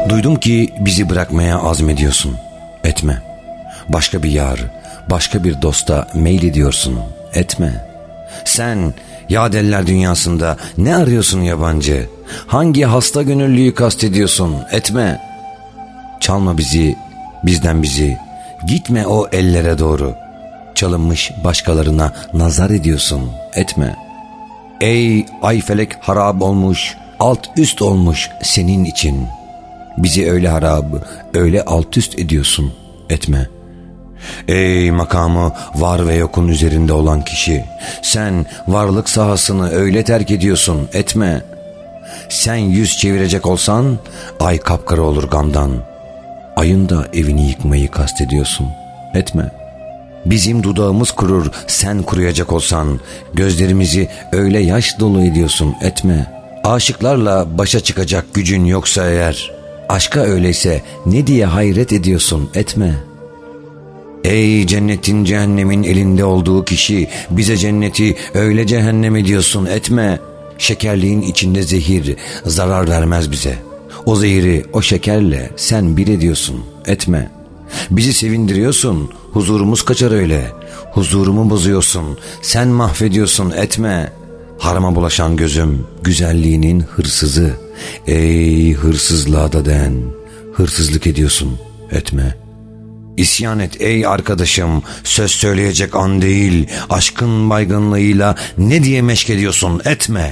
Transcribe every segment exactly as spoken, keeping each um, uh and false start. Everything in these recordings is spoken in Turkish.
Duydum ki bizi bırakmaya azmediyorsun. Etme. Başka bir yar, başka bir dosta meylediyorsun. Etme. Sen yadeller dünyasında ne arıyorsun yabancı? Hangi hasta gönüllüyü kastediyorsun? Etme. Çalma bizi, bizden bizi. Gitme o ellere doğru. Çalınmış başkalarına nazar ediyorsun. Etme. Ey ay felek harap olmuş, alt üst olmuş senin için. Bizi öyle harap, öyle alt üst ediyorsun. Etme. Ey makamı var ve yokun üzerinde olan kişi, sen varlık sahasını öyle terk ediyorsun. Etme. Sen yüz çevirecek olsan ay kapkara olur gamdan. Ayın da evini yıkmayı kastediyorsun. Etme. Bizim dudağımız kurur sen kuruyacak olsan, gözlerimizi öyle yaş dolu ediyorsun. Etme. Aşıklarla başa çıkacak gücün yoksa eğer, aşka öyleyse ne diye hayret ediyorsun. Etme. Ey cennetin cehennemin elinde olduğu kişi, bize cenneti öyle cehennem ediyorsun. Etme. Şekerliğin içinde zehir zarar vermez bize. O zehiri o şekerle sen bir ediyorsun. Etme. Bizi sevindiriyorsun, huzurumuz kaçar öyle. Huzurumu bozuyorsun, sen mahvediyorsun. Etme. Harama bulaşan gözüm güzelliğinin hırsızı. Ey hırsızlığa da den, hırsızlık ediyorsun. Etme. İsyan et ey arkadaşım, söz söyleyecek an değil, aşkın baygınlığıyla ne diye meşk ediyorsun. Etme.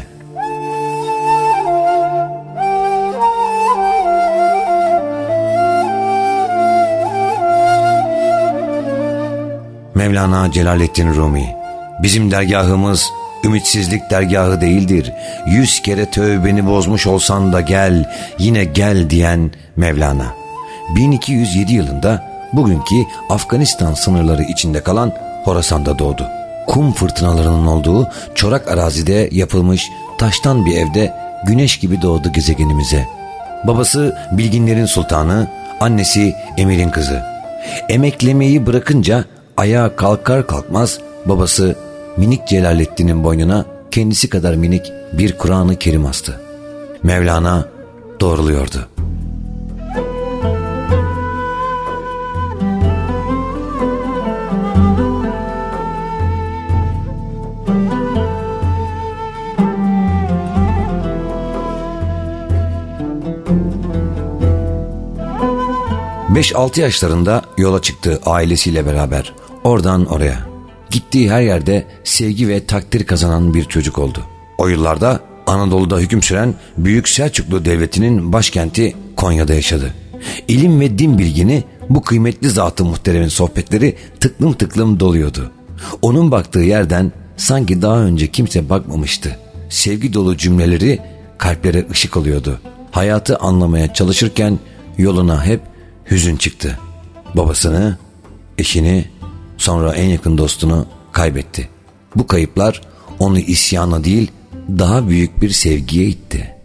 Mevlana Celaleddin Rumi. Bizim dergahımız ümitsizlik dergahı değildir. Yüz kere tövbeni bozmuş olsan da gel, yine gel diyen Mevlana. bin iki yüz yedi yılında bugünkü Afganistan sınırları içinde kalan Horasan'da doğdu. Kum fırtınalarının olduğu çorak arazide yapılmış taştan bir evde güneş gibi doğdu gezegenimize. Babası bilginlerin sultanı, annesi emirin kızı. Emeklemeyi bırakınca ayağa kalkar kalkmaz babası minik Celaleddin'in boynuna kendisi kadar minik bir Kur'an-ı Kerim astı. Mevlana doğruluyordu. beş altı yaşlarında yola çıktı ailesiyle beraber. Oradan oraya. Gittiği her yerde sevgi ve takdir kazanan bir çocuk oldu. O yıllarda Anadolu'da hüküm süren Büyük Selçuklu Devleti'nin başkenti Konya'da yaşadı. İlim ve din bilgini bu kıymetli zat-ı muhteremin sohbetleri tıklım tıklım doluyordu. Onun baktığı yerden sanki daha önce kimse bakmamıştı. Sevgi dolu cümleleri kalplere ışık oluyordu. Hayatı anlamaya çalışırken yoluna hep hüzün çıktı. Babasını, eşini, sonra en yakın dostunu kaybetti. Bu kayıplar onu isyana değil, daha büyük bir sevgiye itti.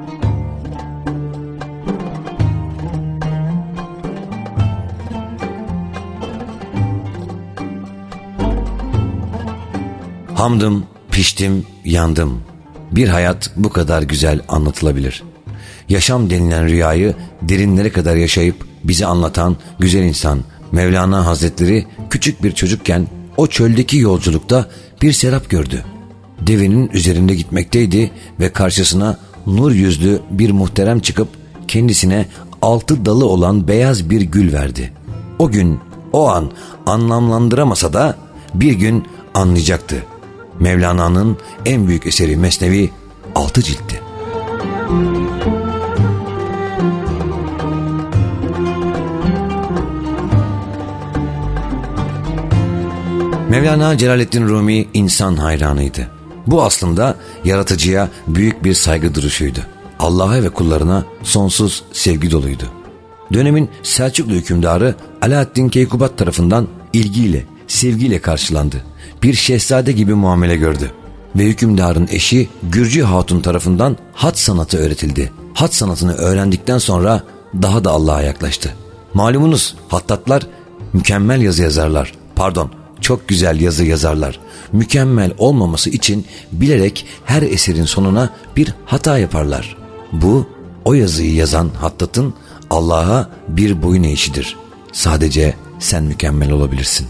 Hamdım, piştim, yandım. Bir hayat bu kadar güzel anlatılabilir. Yaşam denilen rüyayı derinlere kadar yaşayıp bize anlatan güzel insan Mevlana Hazretleri küçük bir çocukken o çöldeki yolculukta bir serap gördü. Devenin üzerinde gitmekteydi ve karşısına nur yüzlü bir muhterem çıkıp kendisine altı dalı olan beyaz bir gül verdi. O gün, o an anlamlandıramasa da bir gün anlayacaktı. Mevlana'nın en büyük eseri Mesnevi altı ciltti. Mevlana Celaleddin Rumi insan hayranıydı. Bu aslında yaratıcıya büyük bir saygı duruşuydu. Allah'a ve kullarına sonsuz sevgi doluydu. Dönemin Selçuklu hükümdarı Alaaddin Keykubat tarafından ilgiyle, sevgiyle karşılandı. Bir şehzade gibi muamele gördü. Ve hükümdarın eşi Gürcü Hatun tarafından hat sanatı öğretildi. Hat sanatını öğrendikten sonra daha da Allah'a yaklaştı. Malumunuz hattatlar mükemmel yazı yazarlar. Pardon, çok güzel yazı yazarlar. Mükemmel olmaması için bilerek her eserin sonuna bir hata yaparlar. Bu, o yazıyı yazan hattatın Allah'a bir boyun eğişidir. Sadece sen mükemmel olabilirsin.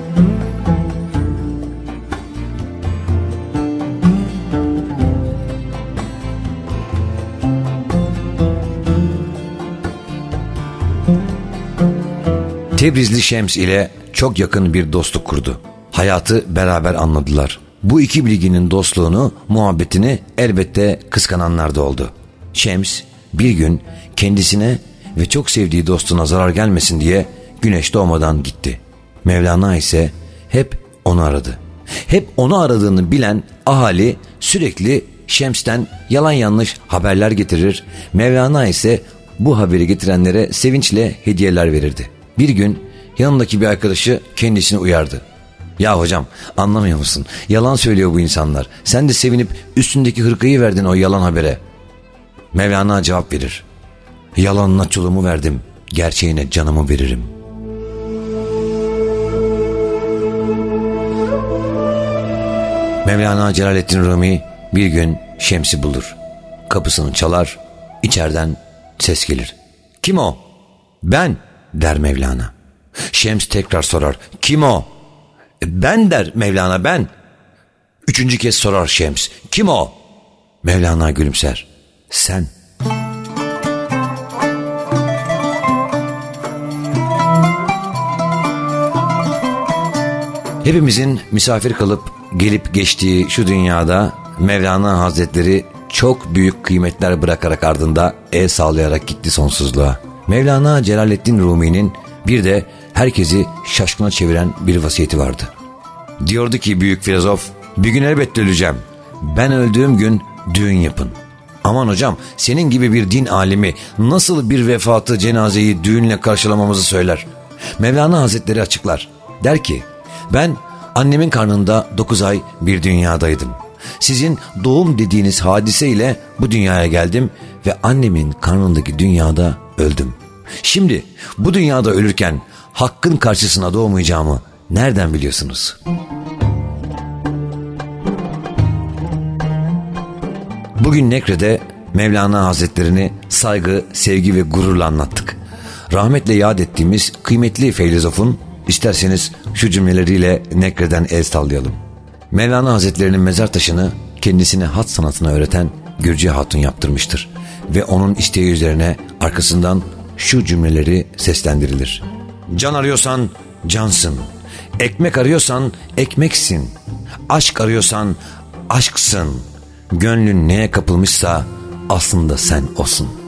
Tebrizli Şems ile çok yakın bir dostluk kurdu. Hayatı beraber anladılar. Bu iki bilginin dostluğunu, muhabbetini elbette kıskananlar da oldu. Şems bir gün kendisine ve çok sevdiği dostuna zarar gelmesin diye güneş doğmadan gitti. Mevlana ise hep onu aradı. Hep onu aradığını bilen ahali sürekli Şems'ten yalan yanlış haberler getirir. Mevlana ise bu haberi getirenlere sevinçle hediyeler verirdi. Bir gün yanındaki bir arkadaşı kendisini uyardı. Ya hocam, anlamıyor musun? Yalan söylüyor bu insanlar. Sen de sevinip üstündeki hırkayı verdin o yalan habere. Mevlana cevap verir. Yalanına çolumu verdim, gerçeğine canımı veririm. Mevlana Celaleddin Rumi bir gün Şems'i bulur. Kapısını çalar, içeriden ses gelir. Kim o? Ben, der Mevlana. Şems tekrar sorar. Kim o? Ben, der Mevlana, ben. Üçüncü kez sorar Şems. Kim o? Mevlana gülümser. Sen. Hepimizin misafir kalıp gelip geçtiği şu dünyada Mevlana Hazretleri çok büyük kıymetler bırakarak ardında el sallayarak gitti sonsuzluğa. Mevlana Celaleddin Rumi'nin bir de herkesi şaşkına çeviren bir vasiyeti vardı. Diyordu ki büyük filozof, bir gün elbette öleceğim. Ben öldüğüm gün düğün yapın. Aman hocam, senin gibi bir din alimi nasıl bir vefatı, cenazeyi düğünle karşılamamızı söyler. Mevlana Hazretleri açıklar. Der ki, ben annemin karnında dokuz ay bir dünyadaydım. Sizin doğum dediğiniz hadise ile bu dünyaya geldim ve annemin karnındaki dünyada öldüm. Şimdi bu dünyada ölürken hakkın karşısına doğmayacağımı nereden biliyorsunuz? Bugün Nekre'de Mevlana Hazretlerini saygı, sevgi ve gururla anlattık. Rahmetle yad ettiğimiz kıymetli filozofun isterseniz şu cümleleriyle Nekre'den el sallayalım. Mevlana Hazretlerinin mezar taşını kendisine hat sanatını öğreten Gürcü Hatun yaptırmıştır. Ve onun isteği üzerine arkasından şu cümleleri seslendirilir. Can arıyorsan cansın. Ekmek arıyorsan ekmeksin. Aşk arıyorsan aşksın. Gönlün neye kapılmışsa aslında sen olsun.